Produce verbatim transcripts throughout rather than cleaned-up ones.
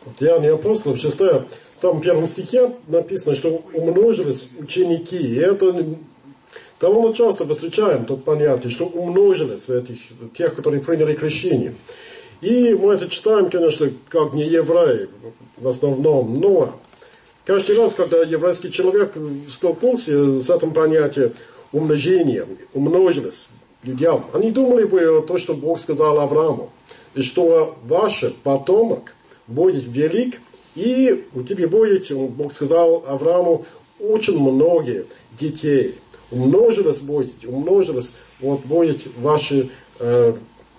Деяния апостолов, шестая, там в первом стихе написано, что умножились ученики. И это довольно часто мы встречаем тут понятие, что умножились этих, тех, которые приняли крещение. И мы это читаем, конечно, как не евреи в основном, но каждый раз, когда еврейский человек столкнулся с этим понятием умножения, умножились людям, они думали бы то, что Бог сказал Аврааму, и что ваш потомок будет велик, и у тебя будет, Бог сказал Аврааму, очень много детей. Умножились будете, умножились, вот будет ваши э,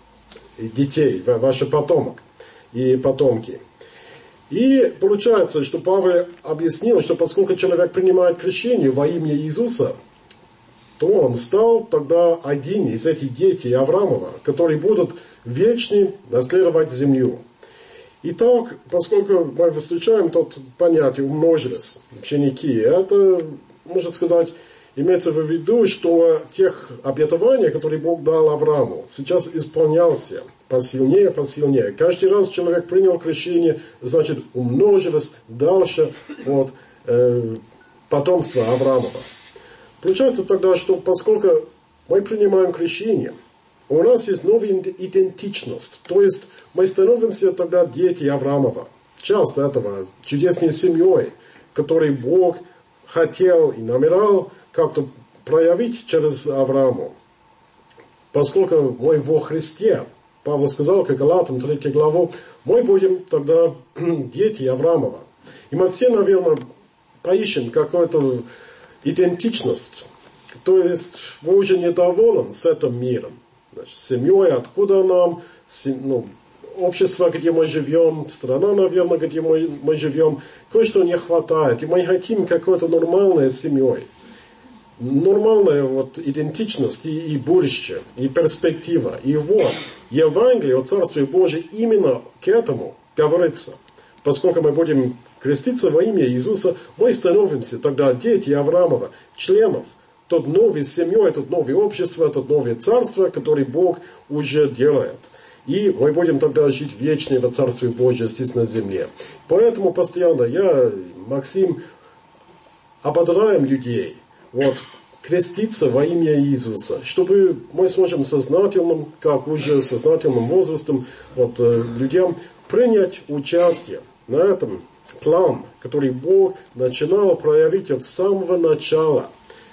детей, ваши потомок и потомки. И получается, что Павел объяснил, что поскольку человек принимает крещение во имя Иисуса, то он стал тогда один из этих детей Авраамова, которые будут вечно наследовать землю. Итак, поскольку мы встречаем тут понятие умножились, ученики, это, можно сказать, имеется в виду, что тех обетований, которые Бог дал Аврааму, сейчас исполнялся посильнее, посильнее. Каждый раз человек принял крещение, значит, умножилось дальше от э, потомства Авраамова. Получается тогда, что поскольку мы принимаем крещение, у нас есть новая идентичность, то есть мы становимся тогда дети Авраамова, часть этого чудесной семьей, которой Бог хотел и намерял как-то проявить через Аврааму. Поскольку мы во Христе, Павел сказал, как Галатам третью главу, мы будем тогда дети Авраамова. И мы все, наверное, поищем какую-то идентичность. То есть вы уже недоволен с этим миром. Значит, семьей, откуда нам, ну, общество, где мы живем, страна, наверное, где мы, мы живем, кое-что не хватает. И мы хотим какой-то нормальной семьей. Нормальная вот идентичность и, и будущее, и перспектива. И вот, Евангелие о Царстве Божьем именно к этому говорится. Поскольку мы будем креститься во имя Иисуса, мы становимся тогда дети Авраамова, членов тот новой семьи, тот новое общество, тот новое царство, которое Бог уже делает. И мы будем тогда жить вечно в Царстве Божьем здесь на земле. Поэтому постоянно я, Максим, ободряем людей, вот, креститься во имя Иисуса, чтобы мы сможем сознательным, как уже сознательным возрастом, вот, людям принять участие на этом плане, который Бог начинал проявить от самого начала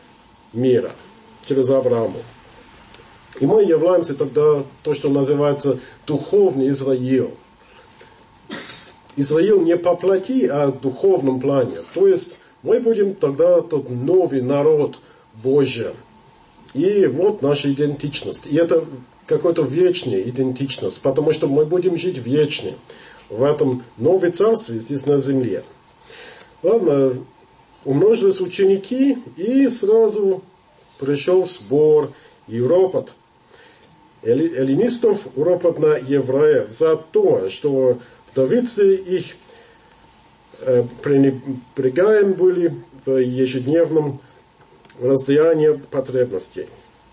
мира через Авраама. И мы являемся тогда то, что называется духовный Израиль. Израиль не по плоти, а в духовном плане. То есть мы будем тогда тот новый народ Божий. И вот наша идентичность. И это какая-то вечная идентичность, потому что мы будем жить вечно в этом новом царстве здесь на земле. Ладно, умножились ученики, и сразу пришел сбор и ропот эллинистов, ропот на евреев за то, что вдовицы их пренебрегаем были в ежедневном раздаянии потребностей.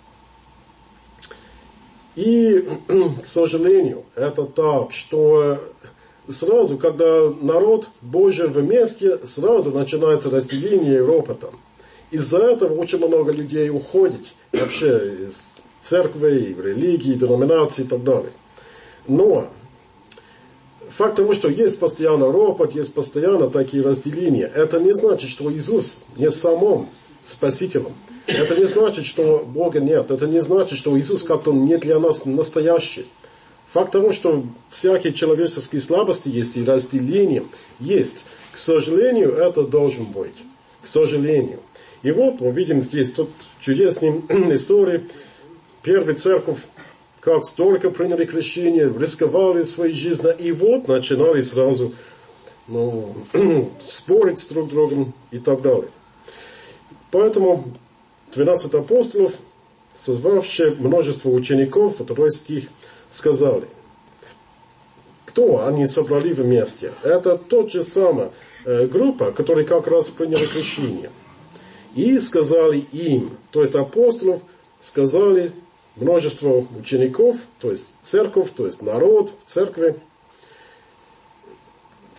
И, к сожалению, это так, что сразу, когда народ Божий вместе, сразу начинается разделение ропотом. Из-за этого очень много людей уходит вообще из церкви, религии, деноминаций и так далее. Но факт того, что есть постоянно ропот, есть постоянно такие разделения, это не значит, что Иисус не самым Спасителем. Это не значит, что Бога нет. Это не значит, что Иисус как-то не для нас настоящий. Факт того, что всякие человеческие слабости есть и разделения есть. К сожалению, это должен быть. К сожалению. И вот мы видим здесь тут чудесные истории. Первая церковь, как столько приняли крещение, рисковали своей жизнью, и вот начинали сразу ну, спорить с друг другом и так далее. Поэтому двенадцать апостолов, созвавшие множество учеников, второй стих, сказали, кто они собрали вместе? Это тот же самая группа, которая как раз приняла крещение. И сказали им, то есть апостолов, сказали множество учеников, то есть церковь, то есть народ в церкви,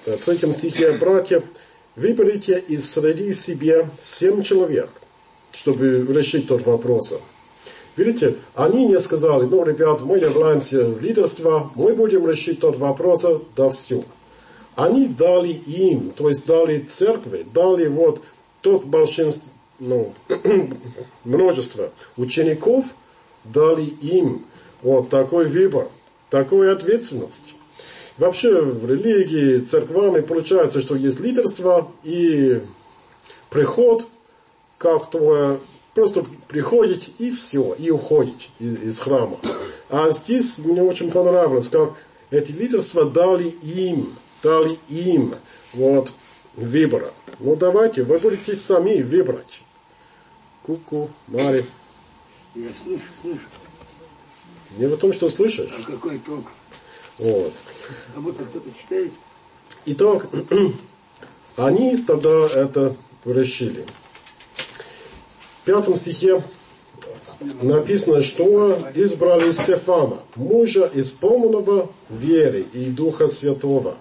в третьем стихе, братья, выберите из среди себя семь человек, чтобы решить тот вопрос. Видите, они не сказали, ну, ребят, мы являемся лидерством, мы будем решить тот вопрос, да все. Они дали им, то есть дали церкви, дали вот тот большинство, ну, множество учеников, дали им вот такой выбор, такую ответственность. Вообще в религии, церквами получается, что есть лидерство и приход, как-то просто приходите и все, и уходите из, из храма. А здесь мне очень понравилось, как эти лидерства дали им, дали им вот выбора. Ну давайте, вы будете сами выбрать. Ку-ку, Мари. Я слышу, слышу. Не в том, что слышишь. А какой толк? Вот. А будто кто-то читает. Итак, они тогда это решили. В пятом стихе написано, что избрали Стефана, мужа исполненного веры и Духа Святого.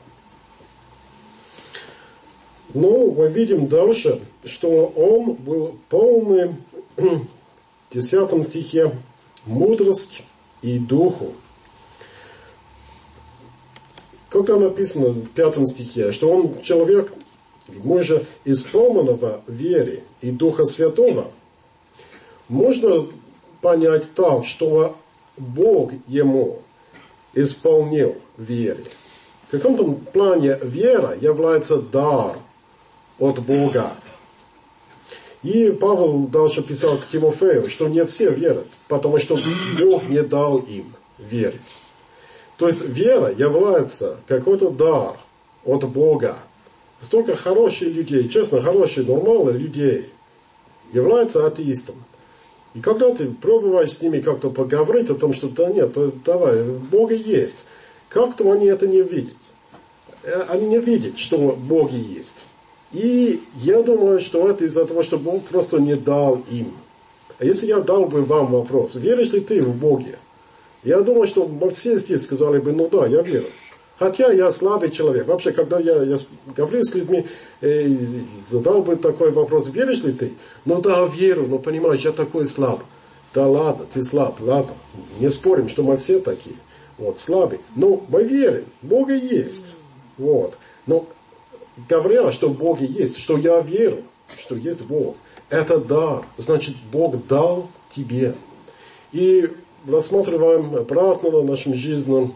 Но мы видим дальше, что он был полный, в десятом стихе, мудрость и духу. Как написано в пятом стихе, что он человек, мужа исполненного веры и Духа Святого, можно понять так, что Бог ему исполнил веры. В каком-то плане вера является дар от Бога. И Павел дальше писал к Тимофею, что не все верят, потому что Бог не дал им верить. То есть вера является какой-то дар от Бога. Столько хороших людей, честно, хороших, нормальных людей являются атеистом. И когда ты пробуешь с ними как-то поговорить о том, что да нет, давай, Бога есть, как-то они это не видят. Они не видят, что Бог есть. И я думаю, что это из-за того, что Бог просто не дал им. А если я дал бы вам вопрос, веришь ли ты в Боге? Я думаю, что все здесь сказали бы, ну да, я верю. Хотя я слабый человек. Вообще, когда я, я говорю с людьми, э, задал бы такой вопрос, веришь ли ты? Ну да, верю, но понимаешь, я такой слаб. Да ладно, ты слаб, ладно. Не спорим, что мы все такие. Вот, слабые. Но мы верим, Бога есть. Вот. Но говоря, что в Боге есть, что я верю, что есть Бог, это дар. Значит, Бог дал тебе. И рассматриваем обратно на нашем жизни.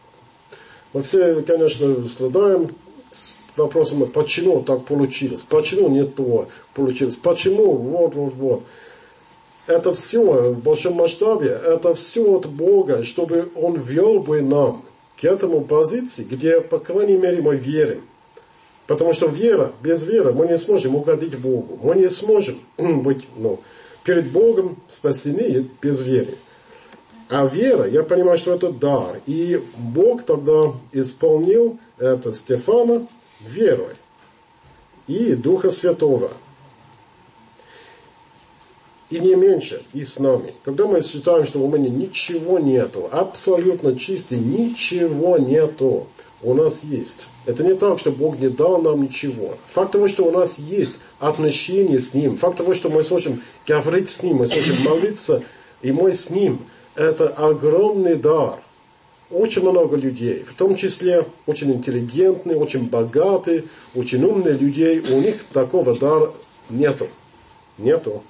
Мы все, конечно, страдаем с вопросом, почему так получилось, почему не то получилось, почему, вот, вот, вот. Это все в большом масштабе, это все от Бога, чтобы Он вел бы нам к этому позиции, где, по крайней мере, мы верим. Потому что вера, без веры мы не сможем угодить Богу. Мы не сможем быть ну, перед Богом спасены без веры. А вера, я понимаю, что это дар. И Бог тогда исполнил это Стефана верой и Духа Святого. И не меньше, и с нами. Когда мы считаем, что у меня ничего нету, абсолютно чистый, ничего нету, у нас есть. Это не так, что Бог не дал нам ничего. Факт того, что у нас есть отношения с Ним, факт того, что мы сможем говорить с Ним, мы сможем молиться, и мы с Ним, это огромный дар. Очень много людей, в том числе очень интеллигентные, очень богатые, очень умные людей, у них такого дара нету. Нету.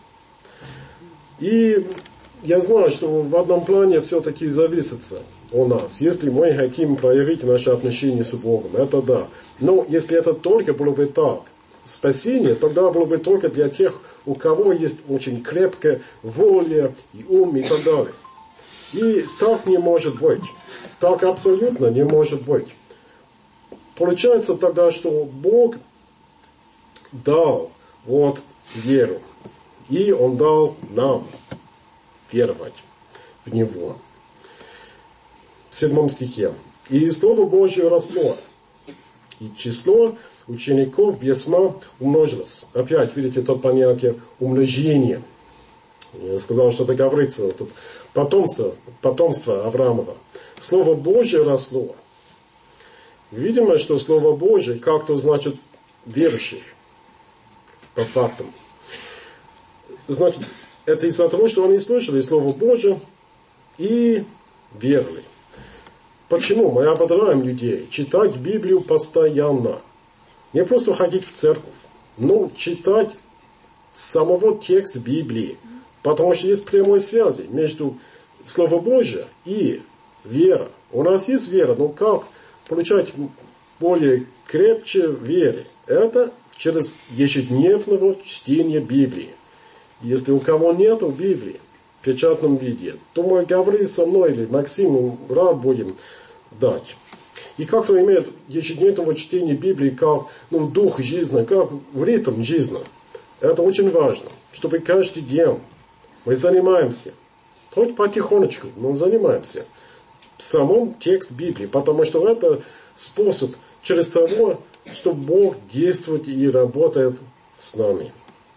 И я знаю, что в одном плане все-таки зависит у нас. Если мы хотим проявить наши отношения с Богом, это да. Но если это только было бы так, спасение тогда было бы только для тех, у кого есть очень крепкая воля и ум и так далее. И так не может быть. Так абсолютно не может быть. Получается тогда, что Бог дал вот веру. И Он дал нам веровать в Него. В седьмом стихе. И Слово Божье росло, и число учеников весьма умножилось. Опять, видите, то понятие умножения. Я сказал, что это говорится, тут потомство, потомство Авраамова. Слово Божье росло. Видимо, что Слово Божие как-то значит верующих. По фактам. Значит, это из-за того, что они слышали Слово Божие и верили. Почему? Мы ободряем людей читать Библию постоянно. Не просто ходить в церковь, но читать самого текста Библии. Потому что есть прямой связи между Словом Божьим и верой. У нас есть вера, но как получать более крепче веры? Это через ежедневного чтения Библии. Если у кого нет Библии в печатном виде, то мы говорим со мной или Максиму, рад будем дать. И как-то имеет ежедневного чтения Библии как ну, дух жизни, как ритм жизни. Это очень важно, чтобы каждый день мы занимаемся, хоть потихонечку, но занимаемся самым текстом Библии, потому что это способ через того, что Бог действует и работает с нами.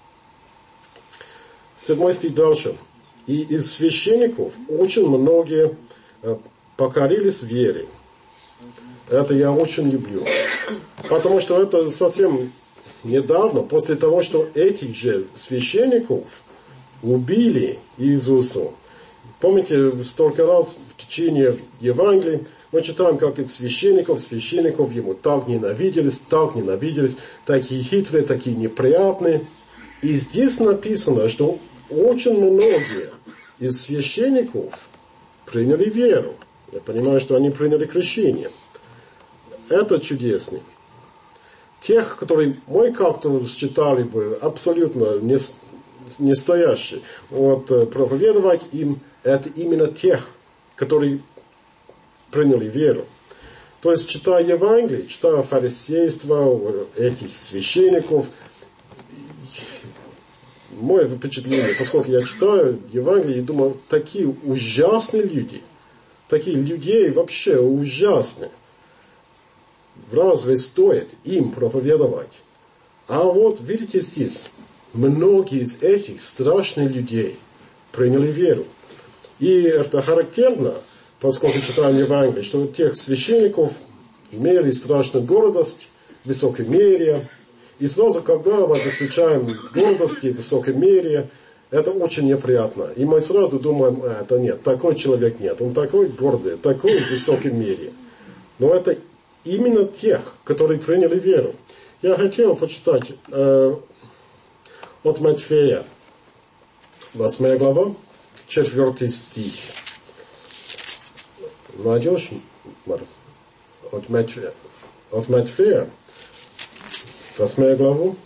Седьмой стих дальше. И из священников очень многие покорились вере. Это я очень люблю. Потому что это совсем недавно, после того, что этих же священников убили Иисусу. Помните, столько раз в течение Евангелия мы читаем, как из священников, священников ему так ненавиделись, так ненавиделись, такие хитрые, такие неприятные. И здесь написано, что очень многие из священников приняли веру. Я понимаю, что они приняли крещение. Это чудесно. Тех, которые мы как-то считали бы абсолютно не, не стоящие, вот, проповедовать им, это именно тех, которые приняли веру. То есть, читая Евангелие, читая фарисейство этих священников, мое впечатление, поскольку я читаю Евангелие и думаю, такие ужасные люди, такие людей вообще ужасные. Разве стоит им проповедовать? А вот видите здесь, многие из этих страшных людей приняли веру. И это характерно, поскольку читаем Евангелие, что тех священников имели страшную гордость, высокомерие. И сразу, когда мы встречаем гордость и высокомерие, это очень неприятно. И мы сразу думаем, а, это нет, такой человек нет, он такой гордый, такой высокомерие. Но это именно тех, которые приняли веру. Я хотел почитать э, от Матфея, восьмая глава, четвертый стих. Найдешь, Марс? От Матфея, от Матфея, восьмая глава.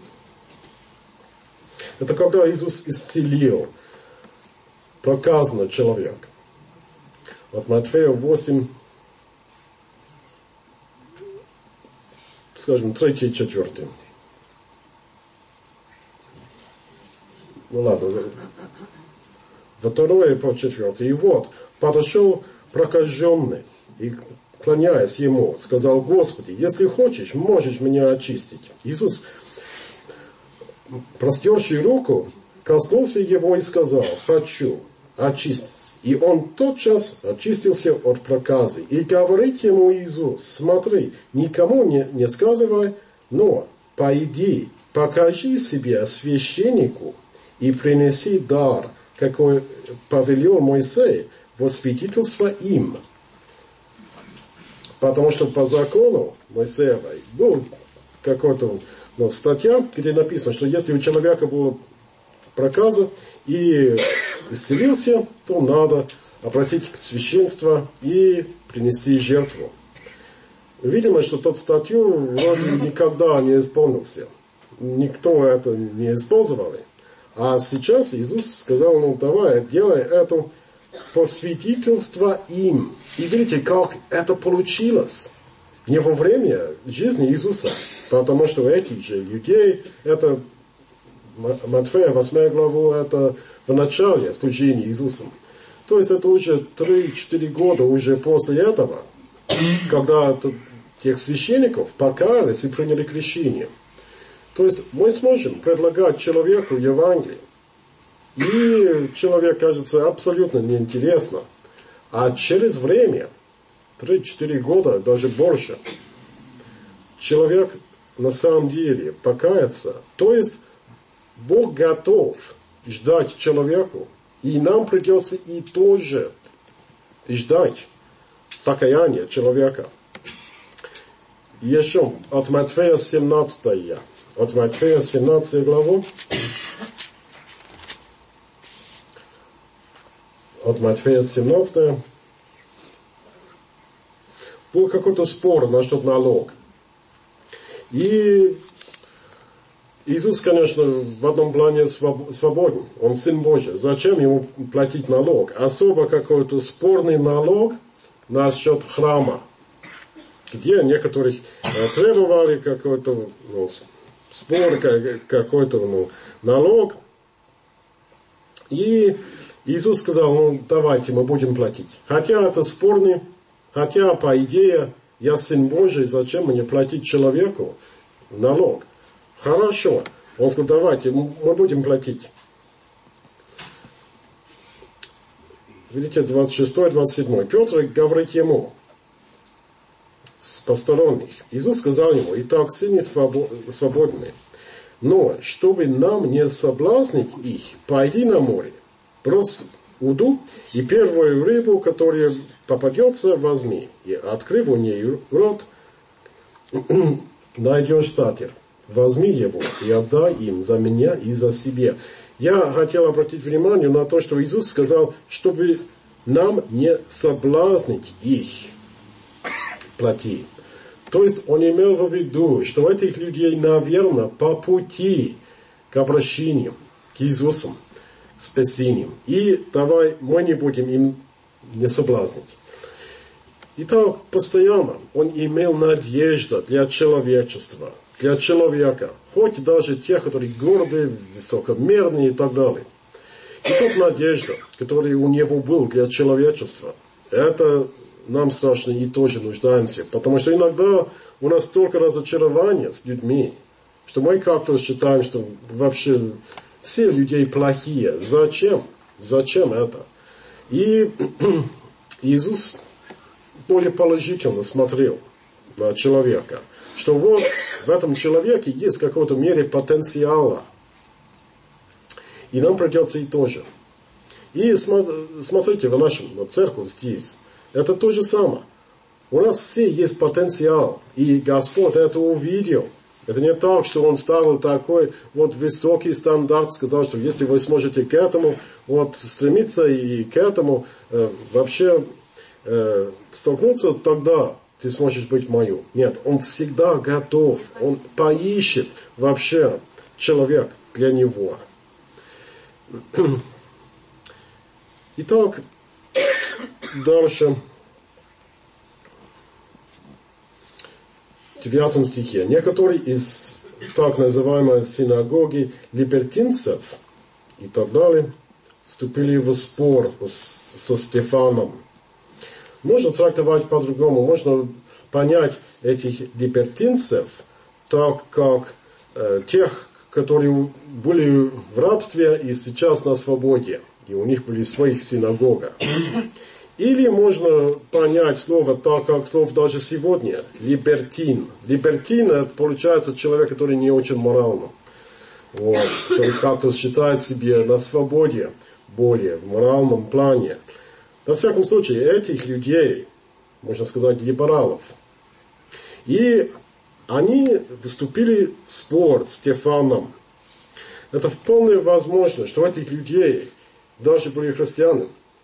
Это когда Иисус исцелил проказанного человека. От Матфея восемь, скажем, третий и четвертый. Ну ладно, второе по четвертый. И вот, подошел прокаженный, и, кланяясь ему, сказал: Господи, если хочешь, можешь меня очистить. Иисус, простерший руку, коснулся его и сказал: хочу, очистись. И он тотчас очистился от проказы. И говорит ему Иисус: смотри, никому не, не сказывай, но пойди, покажи себе священнику и принеси дар, какой повелел Моисей, во свидетельство им. Потому что по закону Моисеевой был какой-то ну, статья, где написано, что если у человека была проказа и исцелился, то надо обратить к священству и принести жертву. Видимо, что тот статью вроде никогда не исполнился. Никто это не использовал. А сейчас Иисус сказал: ну давай, делай это по свидетельству им. И видите, как это получилось. Не во время жизни Иисуса. Потому что этих же людей, это Матфея, восьмая глава, это в начале служения Иисусом. То есть это уже три-четыре года уже после этого, когда тех священников покаялись и приняли крещение. То есть мы сможем предлагать человеку Евангелие, и человек кажется абсолютно неинтересно. А через время, три-четыре года, даже больше, человек на самом деле покаяться, то есть Бог готов ждать человеку, и нам придется и тоже ждать покаяния человека. Еще от Матфея семнадцатой, от Матфея семнадцатой главу, от Матфея семнадцатой, был какой-то спор насчет налога. И Иисус, конечно, в одном плане свободен. Он Сын Божий. Зачем ему платить налог? Особо какой-то спорный налог насчет храма, где некоторых требовали какой-то ну, спор, какой-то ну, налог. И Иисус сказал, ну давайте мы будем платить. Хотя это спорный, хотя по идее я Сын Божий, зачем мне платить человеку налог? Хорошо. Он сказал, давайте, мы будем платить. Видите, двадцать шестой двадцать седьмой. Петр говорит ему, с посторонних. Иисус сказал ему, итак, сыны свободны. Но, чтобы нам не соблазнить их, пойди на море, брось уду, и первую рыбу, которая попадется, возьми. И, открыв у нее рот, найдешь статер. Возьми его и отдай им за меня и за себя. Я хотел обратить внимание на то, что Иисус сказал, чтобы нам не соблазнить их, плати. То есть он имел в виду, что этих людей, наверное, по пути к обращению, к Иисусу, к спасению. И давай мы не будем им не соблазнить. Итак, постоянно он имел надежду для человечества, для человека, хоть даже тех, которые гордые, высокомерные и так далее. И тут надежда, которая у него была для человечества, это нам страшно и тоже нуждаемся, потому что иногда у нас столько разочарования с людьми, что мы как-то считаем, что вообще все люди плохие. Зачем? Зачем это? И Иисус более положительно смотрел на человека, что вот в этом человеке есть в какой-то мере потенциала. И нам придется и тоже. И смотрите, в нашем церкви здесь, это то же самое. У нас все есть потенциал, и Господь это увидел. Это не так, что Он ставил такой вот высокий стандарт, сказал, что если вы сможете к этому вот стремиться и к этому э, вообще э, столкнуться, тогда ты сможешь быть мою. Нет, Он всегда готов. Он поищет вообще человек для него. Итак, дальше. В девятом стихе. Некоторые из так называемой синагоги либертинцев и так далее вступили в спор со Стефаном. Можно трактовать по-другому. Можно понять этих либертинцев так, как э, тех, которые были в рабстве и сейчас на свободе. И у них были своих синагога. Или можно понять слово так, как слово даже сегодня. Либертин. Либертин это получается человек, который не очень моральный. Вот, который как-то считает себя на свободе более в моральном плане. Во всяком случае, этих людей, можно сказать, либералов. И они вступили в спор с Стефаном. Это вполне возможно, что этих людей даже были христиане.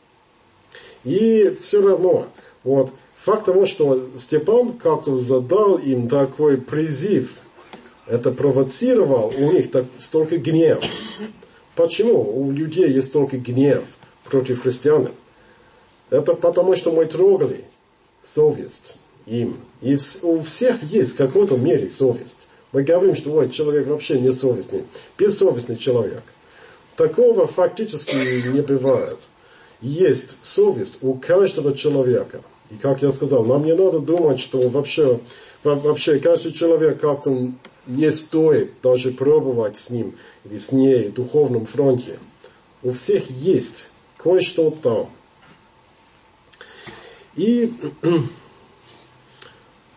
И все равно, вот, факт того, что Степан как-то задал им такой призыв, это провоцировал у них так, столько гнев. Почему у людей есть столько гнев против христиан? Это потому, что мы трогали совесть им. И у всех есть в какой-то мере совесть. Мы говорим, что ой, человек вообще не совестный, бессовестный человек. Такого фактически не бывает. Есть совесть у каждого человека. И как я сказал, нам не надо думать, что вообще, вообще каждый человек как-то не стоит даже пробовать с ним или с ней в духовном фронте. У всех есть кое-что там. И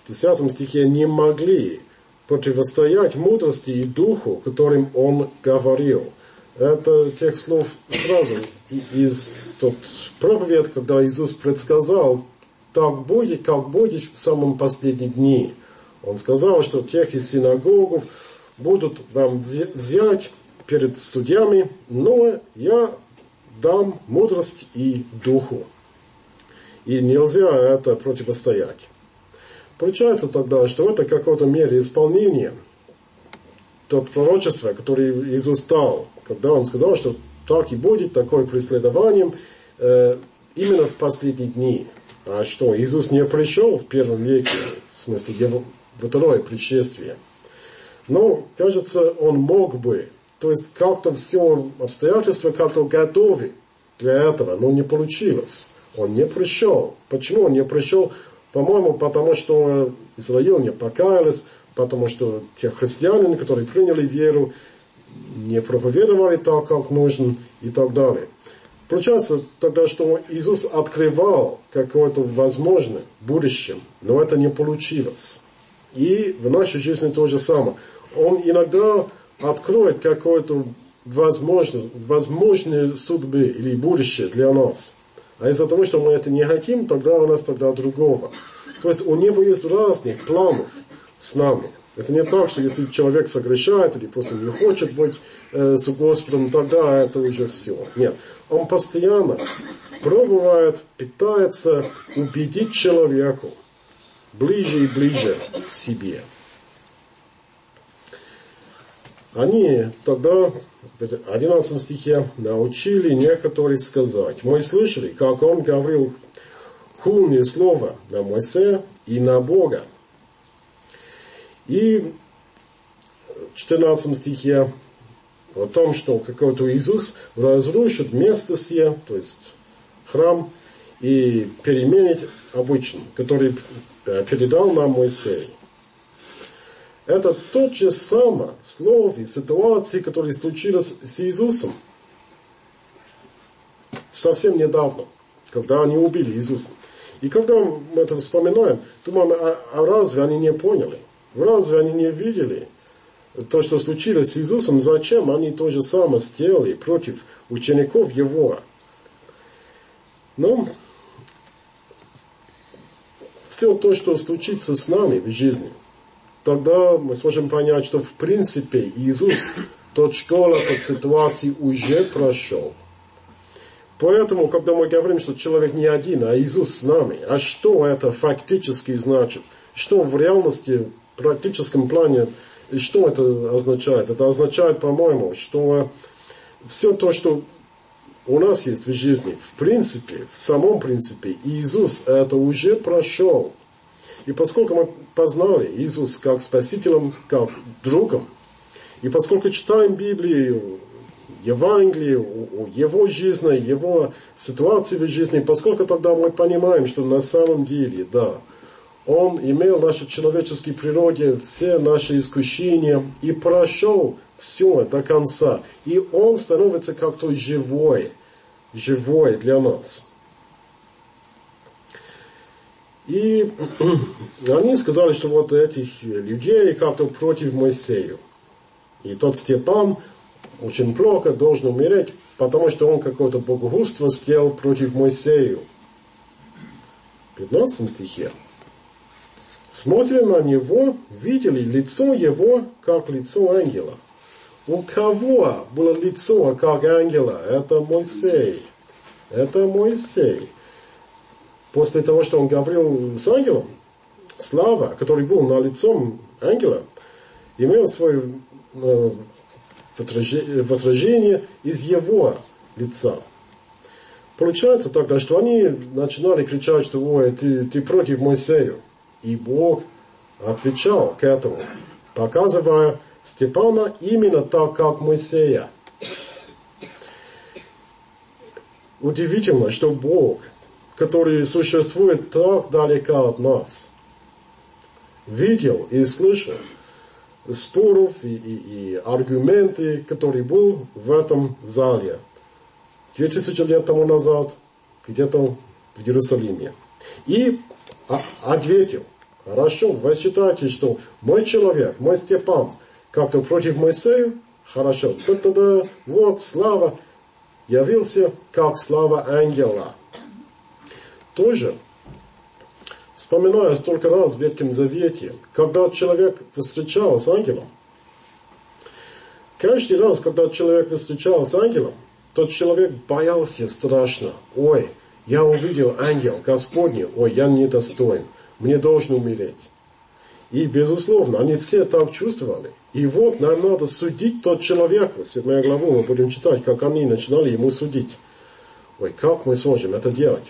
в десятом стихе, не могли противостоять мудрости и духу, которым он говорил. Это тех слов сразу из тот проповедь, когда Иисус предсказал, так будет, как будет в самом последние дни. Он сказал, что тех из синагогов будут вам взять перед судьями, но я дам мудрость и духу. И нельзя это противостоять. Получается тогда, что это в какой-то мере исполнение тот пророчества, которое Иисус дал, когда Он сказал, что так и будет, такое преследование э, именно в последние дни. А что, Иисус не пришел в первом веке, в смысле его второе пришествие. Но, кажется, Он мог бы, то есть как-то все обстоятельства как-то готовы для этого, но не получилось. Он не пришел. Почему он не пришел? По-моему, потому что Израиль не покаялись, потому что те христиане, которые приняли веру, не проповедовали так, как нужно, и так далее. Получается тогда, что Иисус открывал какое-то возможное будущее, но это не получилось. И в нашей жизни то же самое. Он иногда откроет какое-то возможное, возможные судьбы или будущее для нас. А из-за того, что мы это не хотим, тогда у нас тогда другого. То есть у него есть разных планов с нами. Это не так, что если человек согрешает или просто не хочет быть э, с Господом, тогда это уже все. Нет. Он постоянно пробует, пытается убедить человеку ближе и ближе к себе. Они тогда в одиннадцатом стихе научили некоторых сказать: мы слышали, как он говорил хульные слова на Моисея и на Бога. И в четырнадцатом стихе о том, что какой-то Иисус разрушит место сие, то есть храм, и переменит обычным, который передал нам Моисей. Это тот же самый слов и ситуации, которые случились с Иисусом совсем недавно, когда они убили Иисуса. И когда мы это вспоминаем, думаем, а, а разве они не поняли? Разве они не видели то, что случилось с Иисусом? Зачем они то же самое сделали против учеников Его? Но все то, что случится с нами в жизни, тогда мы сможем понять, что в принципе Иисус тот школа, тот ситуации уже прошел. Поэтому, когда мы говорим, что человек не один, а Иисус с нами, а что это фактически значит? Что в реальности, в практическом плане, и что это означает? Это означает, по-моему, что все то, что у нас есть в жизни, в принципе, в самом принципе, Иисус это уже прошел. И поскольку мы познали Иисуса как Спасителем, как другом, и поскольку читаем Библию, Евангелие, о Его жизни, Его ситуации в жизни, поскольку тогда мы понимаем, что на самом деле, да, Он имел в нашей человеческой природе все наши искушения и прошел все до конца. И Он становится как-то живой, живой для нас. И они сказали, что вот этих людей как-то против Моисея. И тот Степан очень плохо должен умереть, потому что он какое-то богохульство сделал против Моисея. В пятнадцатом стихе. Смотря на него, видели лицо его, как лицо ангела. У кого было лицо, как ангела? Это Моисей. Это Моисей. После того, что он говорил с ангелом, слава, который был на лицом ангела, имел свое э, отражение из его лица. Получается тогда, что они начинали кричать, что ой, ты, ты против Моисея. И Бог отвечал к этому, показывая Степана именно так, как Моисея. Удивительно, что Бог, который существует так далеко от нас, видел и слышал споров и, и, и аргументы, которые были в этом зале две тысячи лет тому назад, где-то в Иерусалиме. И ответил, Хорошо, вы считаете, что мой человек, мой Степан, как-то против Моисея? Хорошо. Тогда вот слава явился, как слава ангела. Тоже, вспоминая столько раз в Ветхом Завете, когда человек встречался с ангелом, каждый раз, когда человек встречался с ангелом, тот человек боялся страшно. Ой, я увидел ангел Господний, ой, я недостоин, мне должен умереть. И, безусловно, они все так чувствовали. И вот нам надо судить тот человека. Седьмая главу мы будем читать, как они начинали ему судить. Ой, как мы сможем это делать?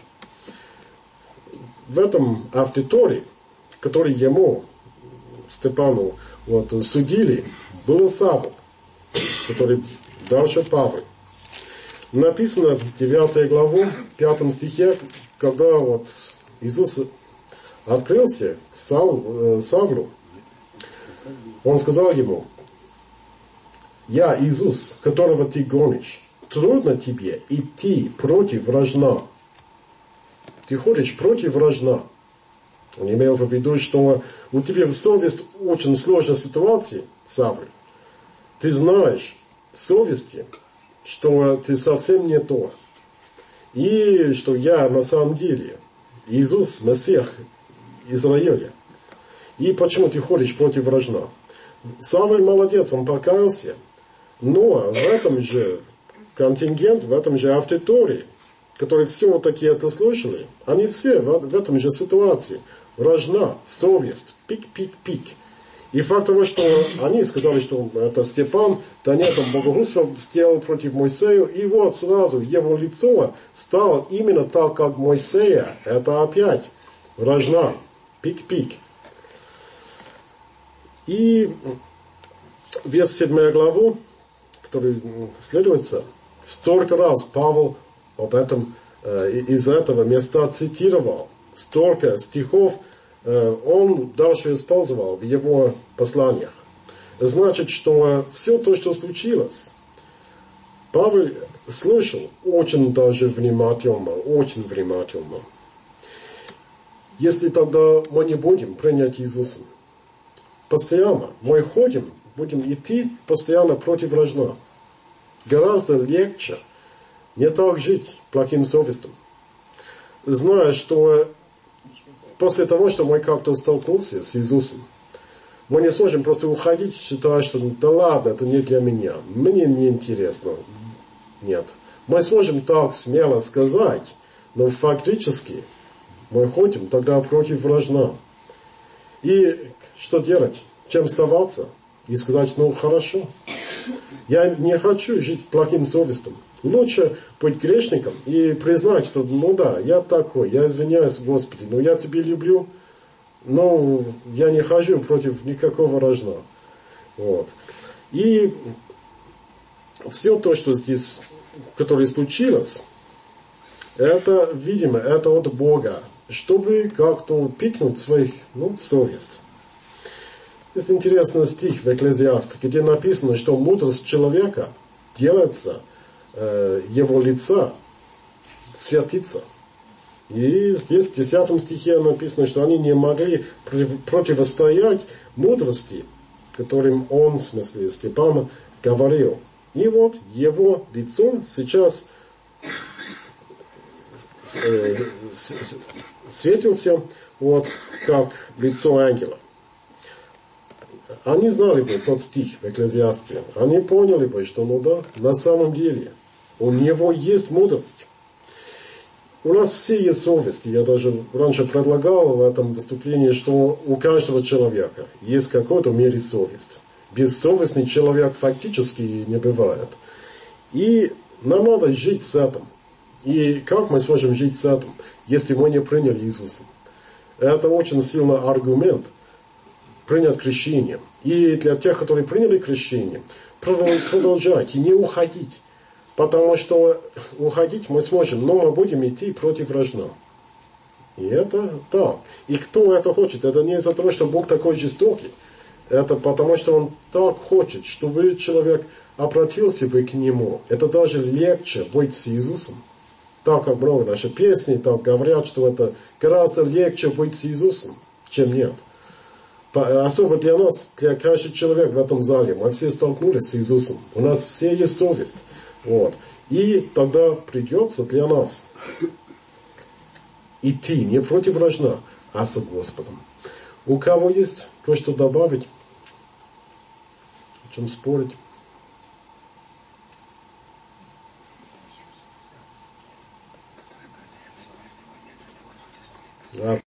В этом аудитории, который ему, Степану, вот, судили, был Савл, который дальше Павел. Написано в девятой главу, пятом стихе, когда вот Иисус открылся Сау, Савлу, он сказал ему: «Я Иисус, которого ты гонишь. Трудно тебе идти против вражна». Ты ходишь против вражна. Он имел в виду, что у тебя совесть очень сложная ситуация, Савл. Ты знаешь в совести, что ты совсем не то. И что я на самом деле Иисус, Мессиах Израиля. И почему ты ходишь против вражна? Савл молодец, он покаялся. Но в этом же контингент, в этом же аудитории, которые все вот такие это слышали, они все в, в этом же ситуации. Вражна, совесть, пик-пик-пик. И факт того, что они сказали, что это Степан, да нет, он богохульство сделал против Моисея, и вот сразу его лицо стало именно так, как Моисея. Это опять вражна, пик-пик. И весь седьмая главу, который следуется, столько раз Павел об этом, э, из этого места цитировал, столько стихов э, он дальше использовал в его посланиях. Значит, что все то, что случилось, Павел слышал очень даже внимательно, очень внимательно. Если тогда мы не будем принять Иисуса, постоянно мы ходим, будем идти постоянно против вражна. Гораздо легче не так жить плохим совестью. Зная, что после того, что мы как-то столкнулся с Иисусом, мы не сможем просто уходить, считая, что да ладно, это не для меня, мне не интересно. Нет. Мы сможем так смело сказать, но фактически мы ходим тогда против вражна. И что делать? Чем оставаться? И сказать: ну хорошо, я не хочу жить плохим совестью. Лучше быть грешником и признать, что ну да, я такой, я извиняюсь, Господи, но я тебя люблю, но я не хожу против никакого вражна. Вот. И все то, что здесь, которое случилось, это, видимо, это от Бога, чтобы как-то пикнуть своих, ну, совесть. Есть интересный стих в Экклезиасте, где написано, что мудрость человека делается э, его лица, святится. И здесь в десятом стихе написано, что они не могли противостоять мудрости, которым он, в смысле Степана, говорил. И вот его лицо сейчас светился, вот как лицо ангела. Они знали бы тот стих в Экклезиасте. Они поняли бы, что ну да, на самом деле у него есть мудрость. У нас все есть совесть. Я даже раньше предлагал в этом выступлении, что у каждого человека есть какой-то мере совесть. Бессовестный человек фактически не бывает. И нам надо жить с этим. И как мы сможем жить с этим, если мы не приняли Иисуса? Это очень сильный аргумент принять крещение. И для тех, которые приняли крещение, продолжайте, не уходить. Потому что уходить мы сможем, но мы будем идти против вражна. И это так. И кто это хочет? Это не из-за того, что Бог такой жестокий. Это потому, что Он так хочет, чтобы человек обратился бы к Нему. Это даже легче быть с Иисусом. Так как много наши песни так говорят, что это гораздо легче быть с Иисусом, чем нет. особо для нас, для каждого человека в этом зале, мы все столкнулись с Иисусом. У нас все есть совесть. Вот. И тогда придется для нас идти не против врага, а с Господом. У кого есть кое-что добавить? О чем спорить? Да.